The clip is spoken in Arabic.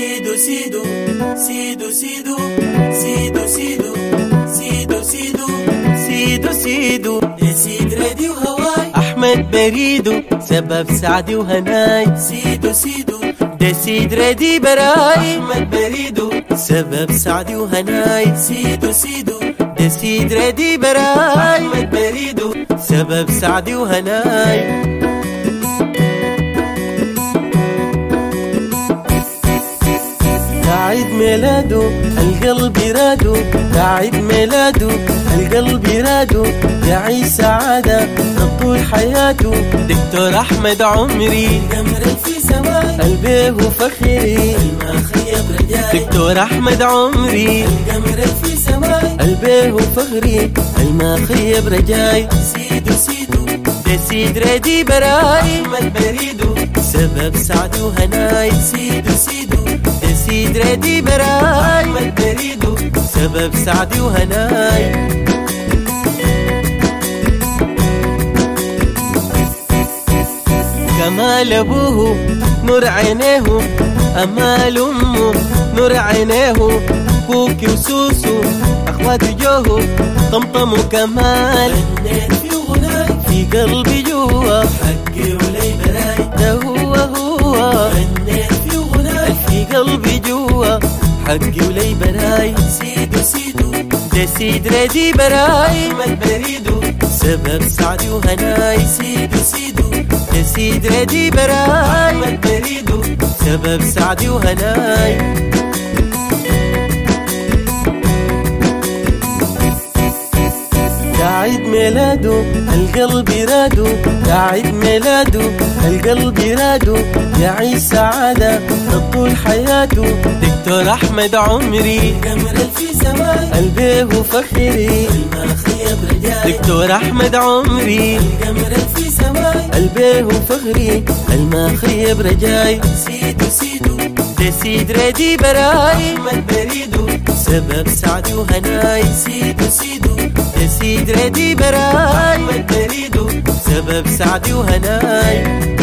سيدو سيدو سيدو سيدو سيدو سيدو سيدو سيدو سيدو سيدو يا سيد رادي وهواي أحمد بريدو سبب سعدي وهناي سيدو سيدو ده سيد رادي براي أحمد بريدو سبب سعدي وهناي سيدو سيدو ده سيد رادي براي أحمد بريدو سبب سعدي وهناي عيد ميلاده القلب يرادو عيد ميلاده القلب يرادو يعيش سعادة طول حياته دكتور أحمد عمري قمر في سواي قلبه وفخري المخيب رجاي دكتور أحمد عمري قمر في سواي قلبه وفخري المخيب رجاي سيدو سيدو ده سيد رادي براي أحمد بريدو سبب سعد وهناي سيدو سيدو ده سيد رادي براي أحمد بريدو سبب سعدي وهناي كمال أبوه نور عينيه أمال أمه نور عينيه كوكي وسوسو أخوات جوه طمطم وكمال غنيت في غناي في قلبي جوا حقي ولي براي ده هو غنيت في غناي في قلبي جوا حقي ولي براي سيدو سيدو ده سيد رادي براي أحمد بريدو سبب سعدي وهناي سيدو سيدو ده سيد رادي براي أحمد بريدو سبب سعدي وهناي عيد ميلاده القلب يرادو عيد ميلاده القلب يرادو يعيش سعادة طول حياته دكتور أحمد عمري قمر في سواي قلبه وفخري المخيب رجاي دكتور أحمد عمري قمر في سواي قلبه وفخري المخيب رجاي سيدو سيدو ده سيد رادي براي أحمد بريدو سبب سعدي وهناي سيدو سيدو ده سيد رادي براي أحمد بريدو سبب سعدي وهناي